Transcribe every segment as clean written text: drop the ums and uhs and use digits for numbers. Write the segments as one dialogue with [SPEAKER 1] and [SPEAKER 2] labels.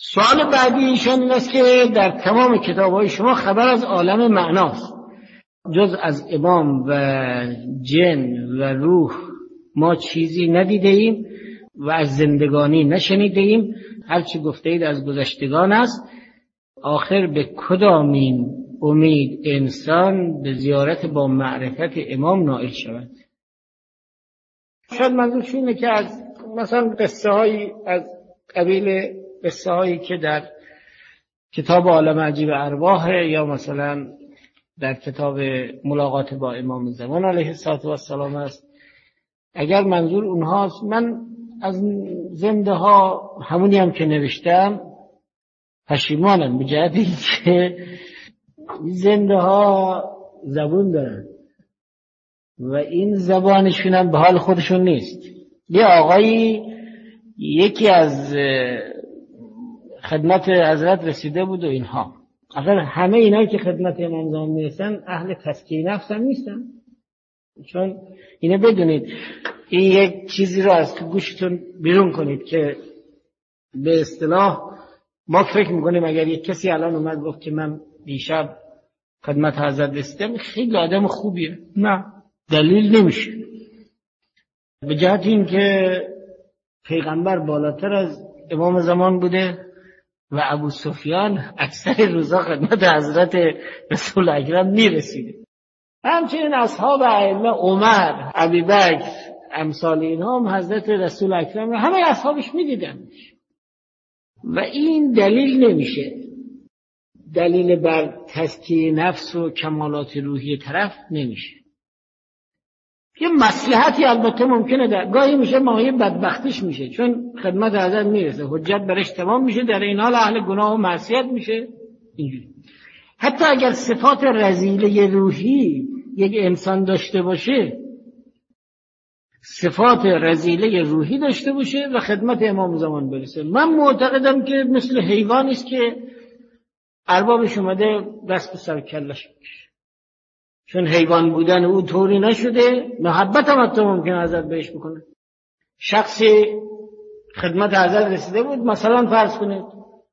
[SPEAKER 1] سوال بعدی ایشان این است که در تمام کتاب‌های شما خبر از عالم معناست، جز از امام و جن و روح ما چیزی ندیده ایم و از زندگانی نشنیده ایم. هرچی گفته اید از گذشتگان است. آخر به کدامین امید انسان به زیارت با معرفت امام نائل شود؟ شاید منظورش اینه که از مثلا قصه هایی از قبیل قصه هایی که در کتاب عالم عجیب ارواح یا مثلا در کتاب ملاقات با امام زمان علیه السلام است. اگر منظور اونهاست، من از زنده ها همونی هم که نوشتم پشیمانم به جهتی که زنده ها زبون دارن و این زبانشون هم به حال خودشون نیست. یه آقایی یکی از خدمت حضرت رسیده بود و اینها، اگر همه اینایی که خدمت امام زمان میرسن اهل تزکیه نفس هم نیستن. چون اینه بدونید، این یک چیزی رو از تو گوشتون بیرون کنید که به اصطلاح ما فکر میکنیم اگر یک کسی الان اومد گفت که من دیشب خدمت حضرت رسیدم خیلی آدم خوبیه، نه، دلیل نمیشه. به جهت این که پیغمبر بالاتر از امام زمان بوده و ابو سفیان اکثر روزا خدمت حضرت رسول اکرم میرسیده. همچنین اصحاب ائمه عمر، ابوبکر، امثال اینها هم حضرت رسول اکرم رو همه اصحابش میدیدن و این دلیل نمیشه، دلیل بر تزکیه نفس و کمالات روحی طرف نمیشه. یه مصلحتی البته ممکنه در گاهی میشه مایه بدبختیش میشه، چون خدمت حضرت میرسه، حجت برش تمام میشه، در این حال اهل گناه و معصیت میشه. اینجوری حتی اگر صفات رذیله روحی یک انسان داشته باشه، صفات رذیله روحی داشته باشه و خدمت امام زمان برسه، من معتقدم که مثل حیوانی است که اربابش اومده دست به سر کلش میکشه، چون حیوان بودن او طوری نشده، محبت هم حتی ممکن حضرت بهش بکنه. شخصی خدمت حضرت رسیده بود، مثلا فرض کنید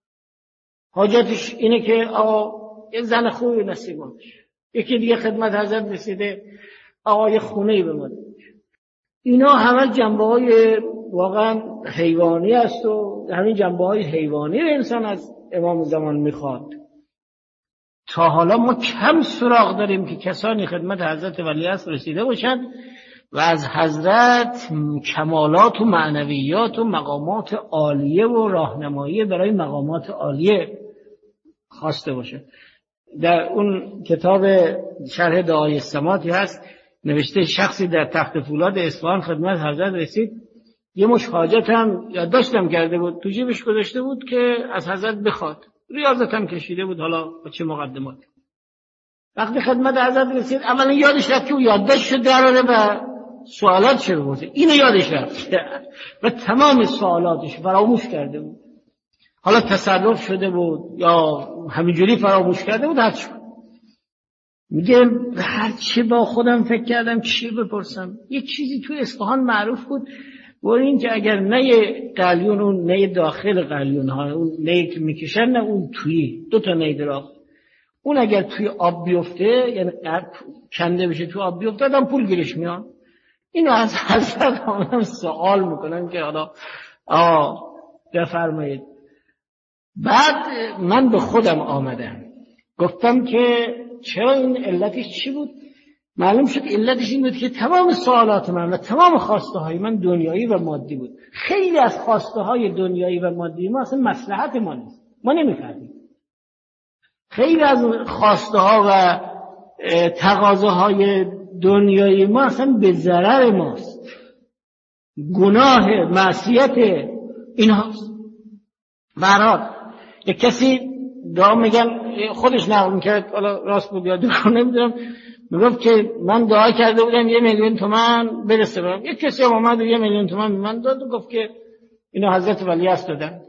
[SPEAKER 1] حاجتش اینه که آقا یه زن خوبی نصیب باشه، یکی دیگه خدمت حضرت رسیده آقا یه خونه‌ای به ما بده. اینا همه جنبه‌های واقعا حیوانی است و همین جنبه‌های حیوانی رو انسان از امام زمان میخواد. تا حالا ما کم سراغ داریم که کسانی خدمت حضرت ولیعصر رسیده باشند و از حضرت کمالات و معنویات و مقامات عالیه و راهنمایی برای مقامات عالیه خواسته باشه. در اون کتاب شرح دعای السماتی هست نوشته شخصی در تخت فولاد اصفهان خدمت حضرت رسید، یه مش حاجت هم یادداشتم کرده بود، تو جیبش گذاشته بود که از حضرت بخواد، ریاضت هم کشیده بود، حالا با چه مقدمات. وقتی خدمت حضرت رسید اولا یادش رفت که او یادداشت دراره و سوالات شروع بوده، اینو یادش رفت و تمام سوالاتش فراموش کرده بود. حالا تصرف شده بود یا همینجوری فراموش کرده بود، هر چی میگه هر چی با خودم فکر کردم چی بپرسم. یک چیزی توی اصفهان معروف بود، ولی این که اگر نه قلیون، اون نه داخل قلیون ها، اون نه که میکشن، نه اون توی دو تا نه دراغ، اون اگر توی آب بیفته، یعنی کنده بشه توی آب بیفته، آدم پول گیرش میاد. اینو از حضرت هم سوال میکنن که حالا بفرمایید. بعد من به خودم آمدم گفتم که چرا این علتش چی بود؟ معلوم شد علتش این بود که تمام سوالات من و تمام خواسته های من دنیایی و مادی بود. خیلی از خواسته های دنیایی و مادی ما اصلا مصلحت ما نیست، ما نمیفهمیم. خیلی از خواسته ها و تقاضاهای دنیایی ما اصلا به ضرر ماست، گناه، معصیت اینهاست. برحال یک کسی دعا میگن خودش نقل میکرد، حالا راست بود یا دروغ نمیدونم، میگفت که من دعا کرده بودم 1,000,000 تومان برسه برام. یک کسی هم اومد و 1,000,000 تومان به من داد و گفت که اینو حضرت ولیعصر دادن.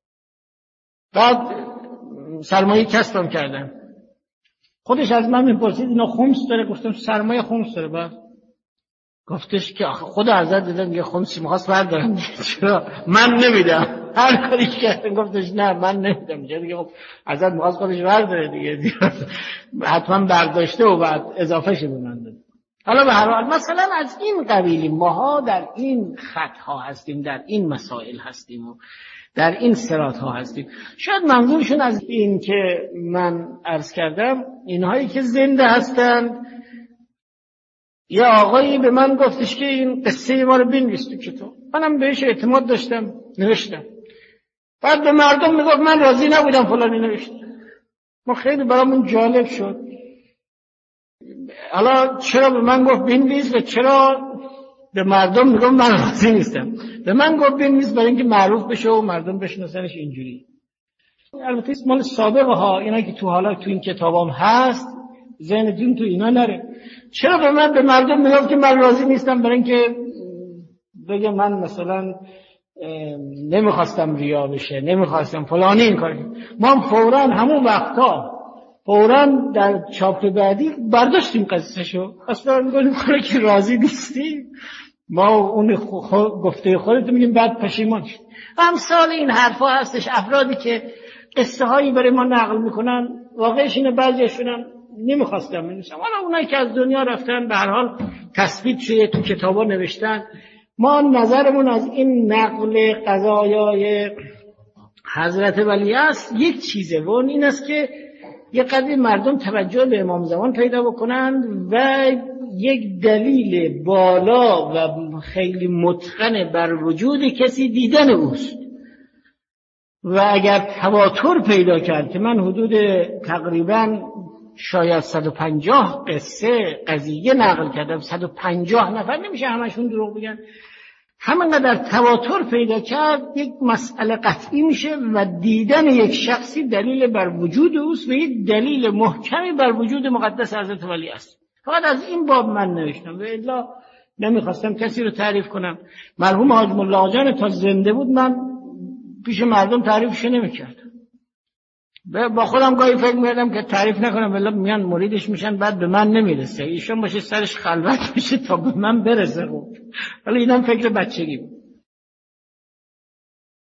[SPEAKER 1] بعد سرمایه کسبم کردم. خودش از من میپرسید اینا خمس داره؟ گفتم سرمایه خمس داره. بعد گفتش که خود حضرت دادن یه خمسی میخواست بردارم، چرا من نمیدم؟ هر کاری کردم گفتش نه من نمیدم. چرا دیگه خب ازت مواز خودش برداره دیگه حتما برداشته و بعد اضافه شده من داده. حالا به هر حال مثلا از این قبیلی ماها در این خطها هستیم، در این مسائل هستیم و در این صراط ها هستیم. شاید منظورشون از این که من عرض کردم اینهایی که زنده هستند، یه آقایی به من گفتش که این قصه ما رو بنویس تو کتاب. منم بهش اعتماد داشتم، نوشتم. بعد به مردم میگفت من راضی نبودم فلانی نوشت. ما خیلی برامون جالب شد. حالا چرا به من گفت بنویس و چرا به مردم میگم من راضی نیستم؟ به من گفت بنویس برای اینکه معروف بشه و مردم بشناسنش اینجوری. البته مال سابقه ها، اینا که تو حالا تو این کتابام هست، ذهنتون تو اینا نره. چرا به مردم میگم که من راضی نیستم؟ برای اینکه بگه من مثلا نمیخواستم ریا بشه، نمیخواستم فلانی این کاری. ما هم فوراً همون وقتا فوراً در چاپ بعدی برداشتیم قصهشو. اصلا گفتیم که راضی نیستی، ما اون گفته خودت میگیم بعد پشیمان شد. امثال این حرفا هستش. افرادی که قصه هایی برای ما نقل میکنن واقعش اینه بعضیشون هم نمیخواستم بنویسم. حالا اونایی که از دنیا رفتن به هر حال تثبیت شده تو کتابا نوشتن. ما نظرمون از این نقل قضایای حضرت ولی است یک چیزه و این است که یه قدری مردم توجه به امام زمان پیدا بکنند و یک دلیل بالا و خیلی متقن بر وجود کسی دیدن اوست. و اگر تواتر پیدا کرد که من حدود تقریبا شاید 150 قضیه نقل کردم، 150 نفر نمیشه همشون دروغ بگن، همینقدر تواتر پیدا کرد یک مسئله قطعی میشه و دیدن یک شخصی دلیل بر وجود اوست و یک دلیل محکمی بر وجود مقدس حضرت ولی است. فقط از این باب من نوشتم و الا نمیخواستم کسی رو تعریف کنم. مرحوم حاج ملا آقا جان تا زنده بود من پیش مردم تعریفش نمیکردم. با خودم گاهی فکر می‌کردم که تعریف نکنم ولی میان مریدش میشن بعد به من نمیرسه، ایشون باشه سرش خلوت میشه تا به من برسه. ولی اینم فکر بچگی بود.